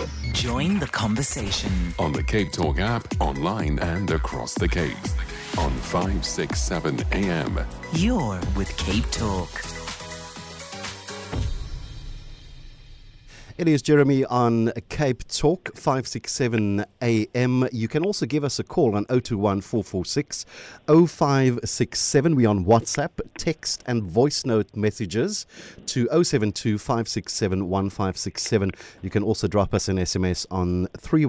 Join the conversation on the Cape Talk app, online and across the Cape. On 567 AM. You're with Cape Talk. It is Jeremy on Cape Talk, 567 AM. You can also give us a call on 021 446 0567. We're on WhatsApp, text and voice note messages to 072 567 1567. You can also drop us an SMS on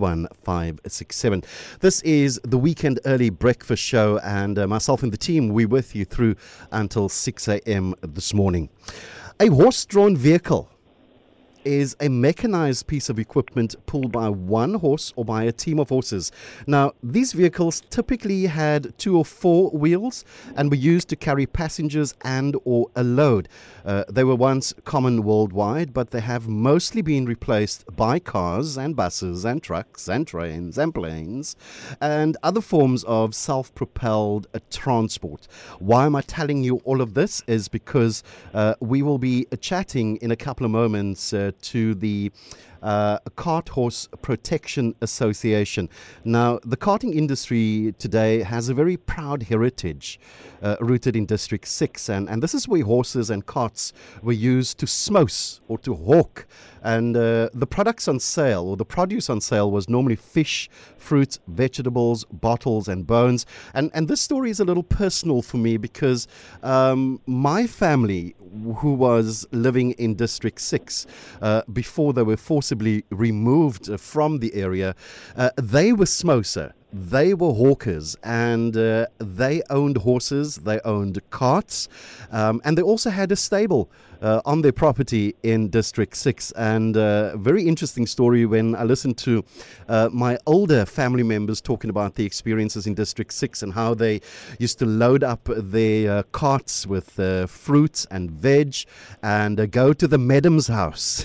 31567. This is the Weekend Early Breakfast Show, and myself and the team, we're with you through until 6 AM this morning. A horse-drawn vehicle is a mechanized piece of equipment pulled by one horse or by a team of horses. Now, these vehicles typically had 2 or 4 wheels and were used to carry passengers and or a load. They were once common worldwide, but they have mostly been replaced by cars and buses and trucks and trains and planes and other forms of self-propelled transport. Why am I telling you all of this? Is because we will be chatting in a couple of moments to the Cart Horse Protection Association. Now, the karting industry today has a very proud heritage rooted in District 6, and this is where horses and carts were used to smose or to hawk. And the products on sale, or the produce on sale, was normally fish, fruit, vegetables, bottles, and bones. And this story is a little personal for me because my family, who was living in District 6 before they were forcibly removed from the area, they were smoser. They were hawkers, and they owned horses, they owned carts, and they also had a stable on their property in District 6. And very interesting story when I listened to my older family members talking about the experiences in District 6 and how they used to load up their carts with fruit and veg and go to the madam's house.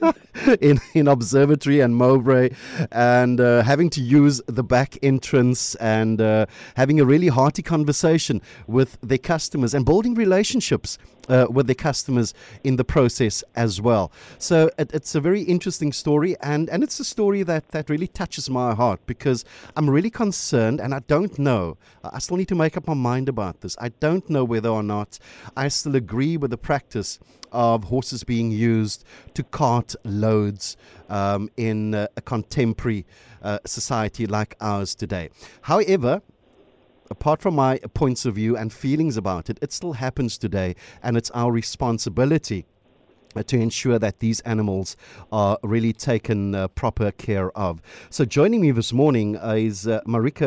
in Observatory and Mowbray, and having to use the back entrance and having a really hearty conversation with their customers and building relationships with their customers in the process as well. So it's a very interesting story, and it's a story that really touches my heart because I'm really concerned, and I don't know, I still need to make up my mind about this. I don't know whether or not I still agree with the practice of horses being used to cart loads in a contemporary society like ours today. However, apart from my points of view and feelings about it, it still happens today, and it's our responsibility to ensure that these animals are really taken proper care of. So joining me this morning is Marika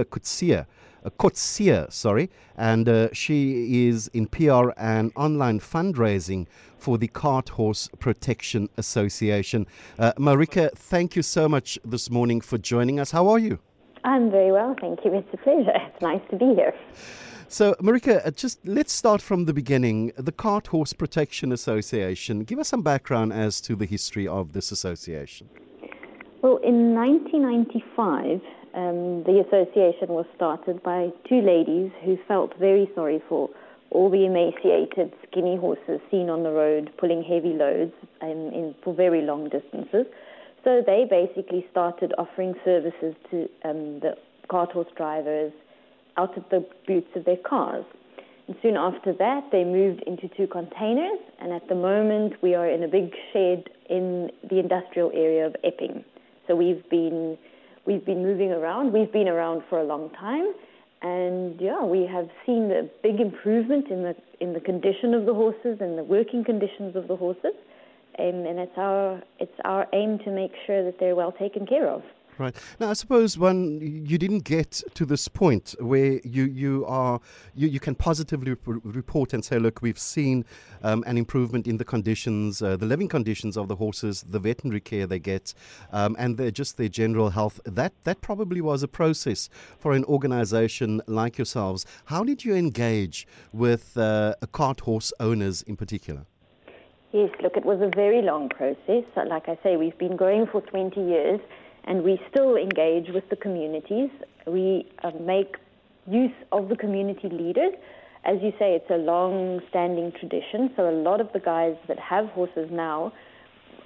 Kotsia, and she is in PR and online fundraising for the Cart Horse Protection Association. Marika, thank you so much this morning for joining us. How are you? I'm very well, thank you. It's a pleasure. It's nice to be here. So, Marika, just let's start from the beginning. The Cart Horse Protection Association, give us some background as to the history of this association. Well, in 1995, the association was started by 2 ladies who felt very sorry for all the emaciated, skinny horses seen on the road pulling heavy loads for very long distances. So they basically started offering services to the cart horse drivers out of the boots of their cars. And soon after that, they moved into 2 containers, and at the moment we are in a big shed in the industrial area of Epping. So we've been moving around. We've been around for a long time, and we have seen a big improvement in the condition of the horses and the working conditions of the horses. And it's our aim to make sure that they're well taken care of. Right. Now, I suppose when you didn't get to this point where you can positively report and say, look, we've seen an improvement in the conditions, the living conditions of the horses, the veterinary care they get, and just their general health. That probably was a process for an organization like yourselves. How did you engage with cart horse owners in particular? Yes, look, it was a very long process. Like I say, we've been going for 20 years. And we still engage with the communities. We make use of the community leaders. As you say, it's a long-standing tradition. So a lot of the guys that have horses now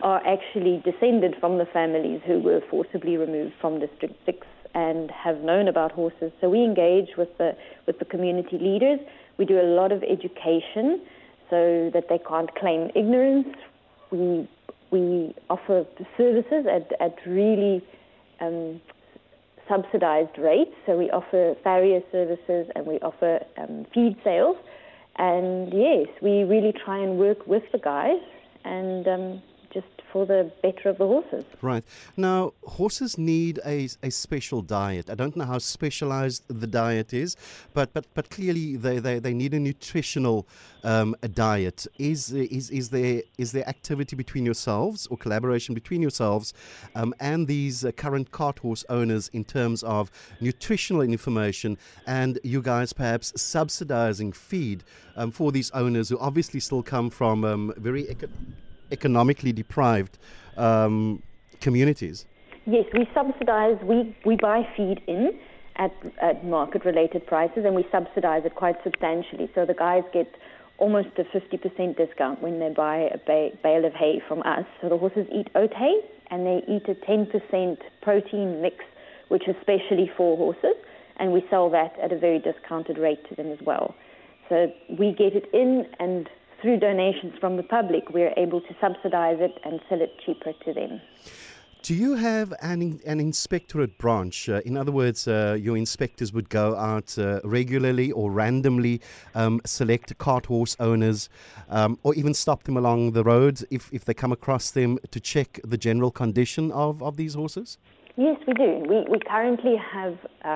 are actually descended from the families who were forcibly removed from District 6 and have known about horses. So we engage with the community leaders. We do a lot of education so that they can't claim ignorance. We offer services at really subsidized rates. So we offer farrier services and we offer feed sales. And yes, we really try and work with the guys and just for the better of the horses. Right. Now, horses need a special diet. I don't know how specialized the diet is, but clearly they need a nutritional diet. Is there activity between yourselves or collaboration between yourselves and these current cart horse owners in terms of nutritional information, and you guys perhaps subsidizing feed for these owners who obviously still come from very economically deprived communities? Yes, we subsidize, we buy feed in at market-related prices, and we subsidize it quite substantially. So the guys get almost a 50% discount when they buy a bale of hay from us. So the horses eat oat hay, and they eat a 10% protein mix, which is specially for horses, and we sell that at a very discounted rate to them as well. So we get it in, and through donations from the public, we're able to subsidize it and sell it cheaper to them. Do you have an inspectorate branch? In other words, your inspectors would go out regularly or randomly select cart horse owners or even stop them along the road if they come across them to check the general condition of these horses? Yes, we do. We currently have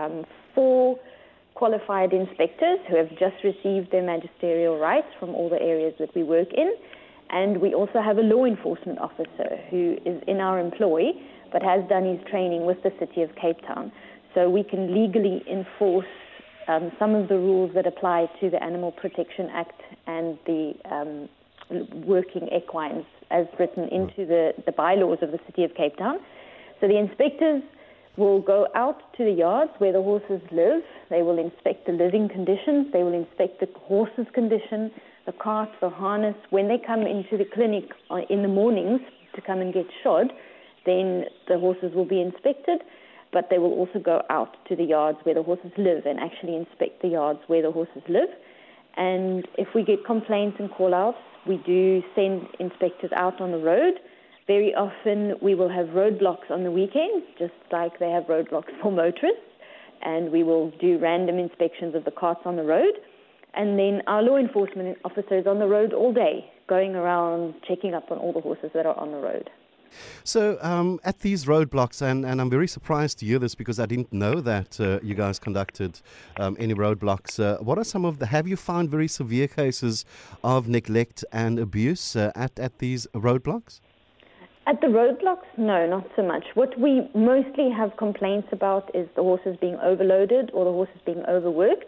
4 qualified inspectors who have just received their magisterial rights from all the areas that we work in. And we also have a law enforcement officer who is in our employ but has done his training with the City of Cape Town. So we can legally enforce some of the rules that apply to the Animal Protection Act and the working equines as written into the bylaws of the City of Cape Town. So the inspectors will go out to the yards where the horses live. They will inspect the living conditions. They will inspect the horse's condition, the cart, the harness. When they come into the clinic in the mornings to come and get shod, then the horses will be inspected, but they will also go out to the yards where the horses live and actually inspect the yards where the horses live. And if we get complaints and call-outs, we do send inspectors out on the road. Very often we will have roadblocks on the weekends, just like they have roadblocks for motorists, and we will do random inspections of the carts on the road. And then our law enforcement officer is on the road all day, going around checking up on all the horses that are on the road. So at these roadblocks, and I'm very surprised to hear this because I didn't know that you guys conducted any roadblocks. What are some of have you found very severe cases of neglect and abuse at these roadblocks? At the roadblocks, no, not so much. What we mostly have complaints about is the horses being overloaded or the horses being overworked.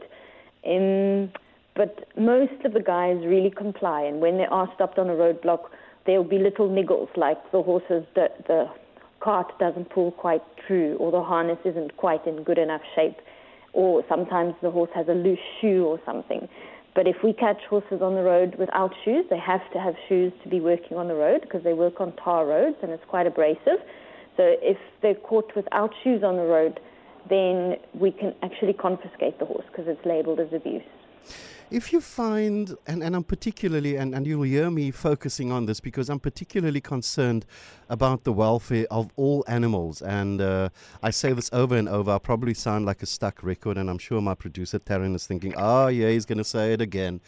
But most of the guys really comply, and when they are stopped on a roadblock, there will be little niggles, like the horses, the cart doesn't pull quite true, or the harness isn't quite in good enough shape, or sometimes the horse has a loose shoe or something. But if we catch horses on the road without shoes, they have to have shoes to be working on the road because they work on tar roads and it's quite abrasive. So if they're caught without shoes on the road, then we can actually confiscate the horse because it's labeled as abuse. If you find, and I'm particularly, and you'll hear me focusing on this because I'm particularly concerned about the welfare of all animals, and I say this over and over. I'll probably sound like a stuck record, and I'm sure my producer Taryn is thinking, oh yeah, he's going to say it again.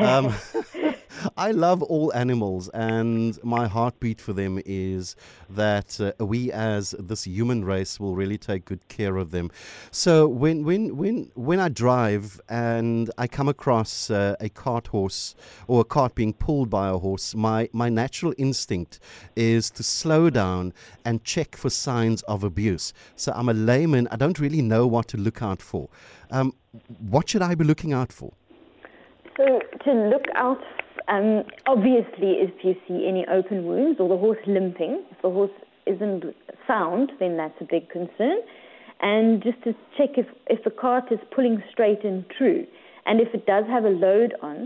I love all animals, and my heartbeat for them is that we as this human race will really take good care of them. So when I drive and I come across a cart horse or a cart being pulled by a horse, my natural instinct is to slow down and check for signs of abuse. So I'm a layman. I don't really know what to look out for. What should I be looking out for? So to look out, obviously, if you see any open wounds or the horse limping, if the horse isn't sound, then that's a big concern. And just to check if the cart is pulling straight and true. And if it does have a load on,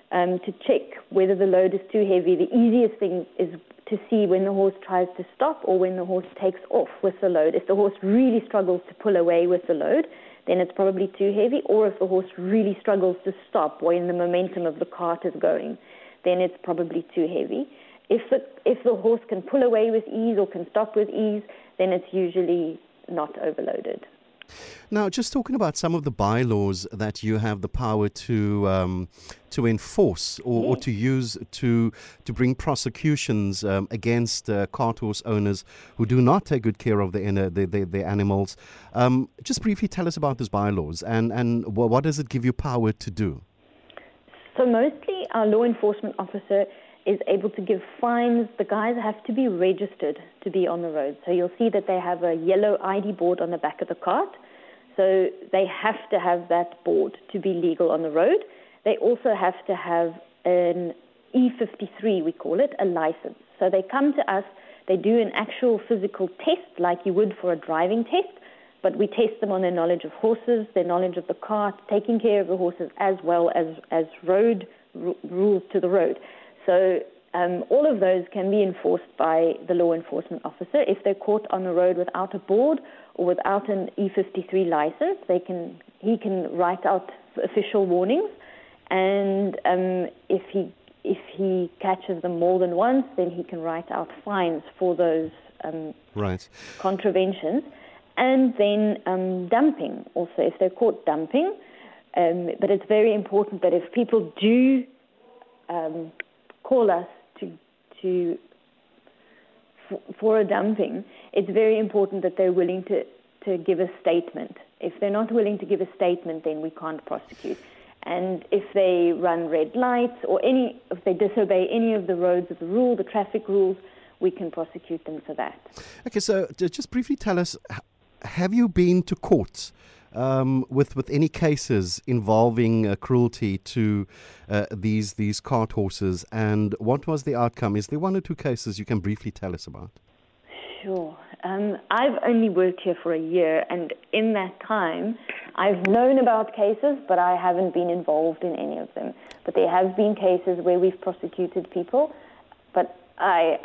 to check whether the load is too heavy. The easiest thing is to see when the horse tries to stop or when the horse takes off with the load. If the horse really struggles to pull away with the load, then it's probably too heavy, or if the horse really struggles to stop when the momentum of the cart is going, then it's probably too heavy. If the horse can pull away with ease or can stop with ease, then it's usually not overloaded. Now, just talking about some of the bylaws that you have the power to enforce or to use to bring prosecutions against cart horse owners who do not take good care of their animals. Just briefly tell us about those bylaws and what does it give you power to do? So mostly our law enforcement officer is able to give fines. The guys have to be registered to be on the road. So you'll see that they have a yellow ID board on the back of the cart. So they have to have that board to be legal on the road. They also have to have an E53, we call it, a license. So they come to us, they do an actual physical test like you would for a driving test, but we test them on their knowledge of horses, their knowledge of the cart, taking care of the horses, as well as road rules to the road. So all of those can be enforced by the law enforcement officer. If they're caught on the road without a board or without an E53 license, he can write out official warnings. And if he catches them more than once, then he can write out fines for those contraventions. And then dumping also, if they're caught dumping. But it's very important that if people do call us for a dumping, it's very important that they're willing to give a statement. If they're not willing to give a statement, then we can't prosecute. And if they run red lights or if they disobey any of the roads of the rule, the traffic rules, we can prosecute them for that. Okay, so just briefly tell us, have you been to court with any cases involving cruelty to these cart horses, and what was the outcome? Is there one or two cases you can briefly tell us about? Sure. I've only worked here for a year, and in that time, I've known about cases, but I haven't been involved in any of them. But there have been cases where we've prosecuted people, but I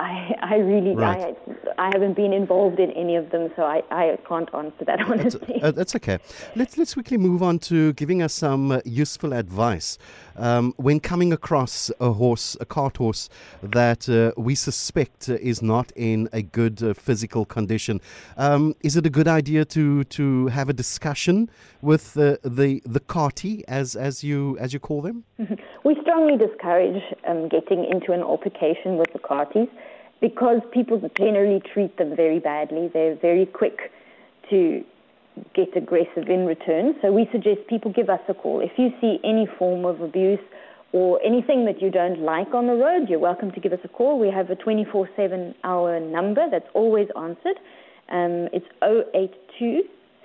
haven't been involved in any of them, so I can't answer that honestly. That's okay. Let's quickly move on to giving us some useful advice when coming across a cart horse that we suspect is not in a good physical condition. Is it a good idea to have a discussion with the carty, as you call them? We strongly discourage getting into an altercation with the carties because people generally treat them very badly. They're very quick to get aggressive in return. So we suggest people give us a call. If you see any form of abuse or anything that you don't like on the road, you're welcome to give us a call. We have a 24/7 hour number that's always answered. It's 082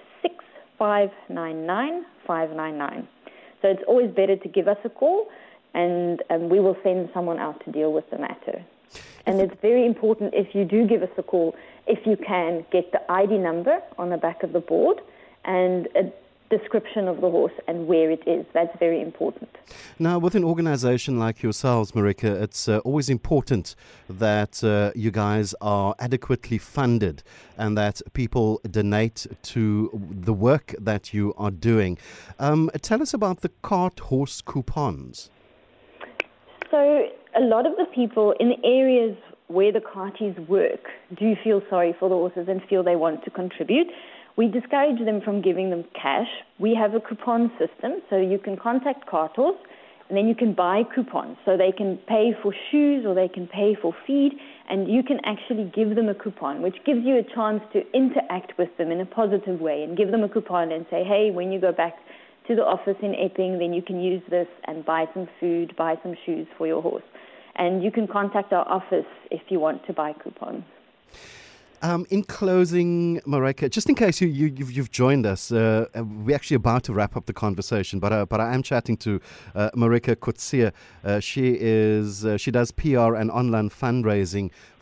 6599 599. So it's always better to give us a call, and we will send someone out to deal with the matter. And it's very important, if you do give us a call, if you can, get the ID number on the back of the board and a description of the horse and where it is. That's very important. Now, with an organization like yourselves, Marika, it's always important that you guys are adequately funded and that people donate to the work that you are doing. Tell us about the cart horse coupons. So a lot of the people in the areas where the carties work do feel sorry for the horses and feel they want to contribute. We discourage them from giving them cash. We have a coupon system, so you can contact Cart Horse, and then you can buy coupons. So they can pay for shoes or they can pay for feed, and you can actually give them a coupon, which gives you a chance to interact with them in a positive way and give them a coupon and say, hey, when you go back to the office in Epping, then you can use this and buy some food, buy some shoes for your horse. And you can contact our office if you want to buy coupons. In closing, Marika, just in case you've joined us, we're actually about to wrap up the conversation, but I am chatting to Marika Coetzee. She does PR and online fundraising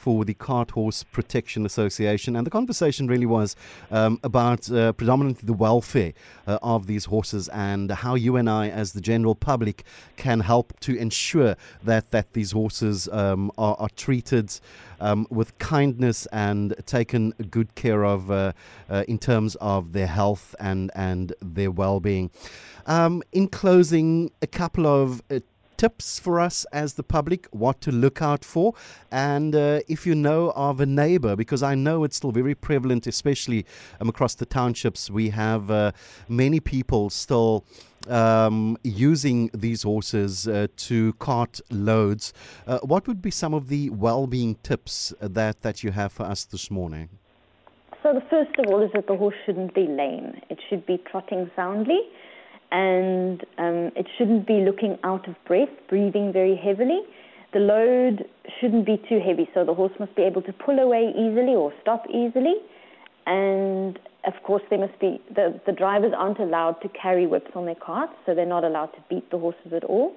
for the Cart Horse Protection Association. And the conversation really was about predominantly the welfare of these horses and how you and I, as the general public, can help to ensure that these horses are treated with kindness and taken good care of in terms of their health and their well-being. In closing, a couple of tips for us as the public, what to look out for, and if you know of a neighbor, because I know it's still very prevalent, especially across the townships. We have many people still using these horses to cart loads. What would be some of the well-being tips that you have for us this morning? So the first of all is that the horse shouldn't be lame. It should be trotting soundly, and it shouldn't be looking out of breath, breathing very heavily. The load shouldn't be too heavy, so the horse must be able to pull away easily or stop easily. And of course, there must be the drivers aren't allowed to carry whips on their carts, so they're not allowed to beat the horses at all.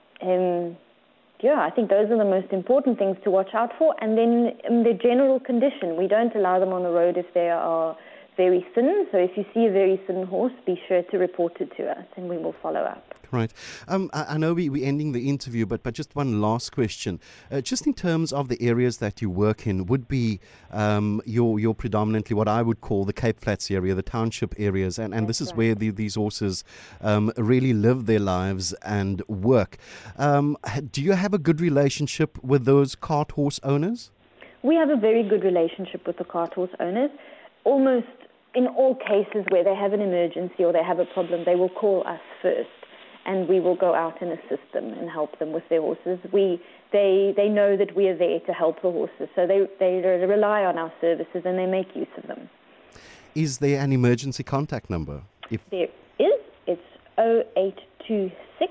I think those are the most important things to watch out for. And then their general condition. We don't allow them on the road if they are very thin. So if you see a very thin horse, be sure to report it to us and we will follow up. Right. I know we're ending the interview, but just one last question. Just in terms of the areas that you work in, would be your predominantly what I would call the Cape Flats area, the township areas, and this is right, where these horses really live their lives and work. Do you have a good relationship with those cart horse owners? We have a very good relationship with the cart horse owners. Almost in all cases where they have an emergency or they have a problem, they will call us first, and we will go out and assist them and help them with their horses. They know that we are there to help the horses, so they rely on our services and they make use of them. Is there an emergency contact number? There is. It's 0826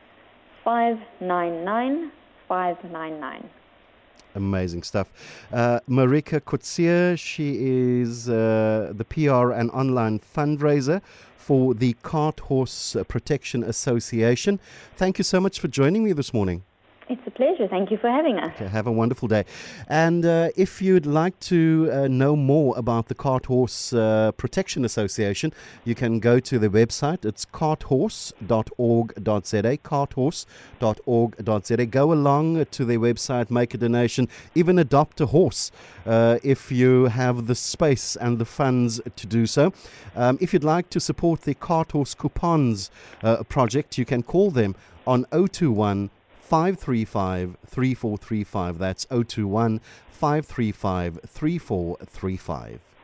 599 599. Amazing stuff. Marika Coetzee, she is the PR and online fundraiser for the Cart Horse Protection Association. Thank you so much for joining me this morning. It's a pleasure. Thank you for having us. Okay, have a wonderful day. And if you'd like to know more about the Cart Horse Protection Association, you can go to the website. It's carthorse.org.za, carthorse.org.za. Go along to their website, make a donation, even adopt a horse if you have the space and the funds to do so. If you'd like to support the Cart Horse Coupons project, you can call them on 021 535 3435. That's 021 535 3435.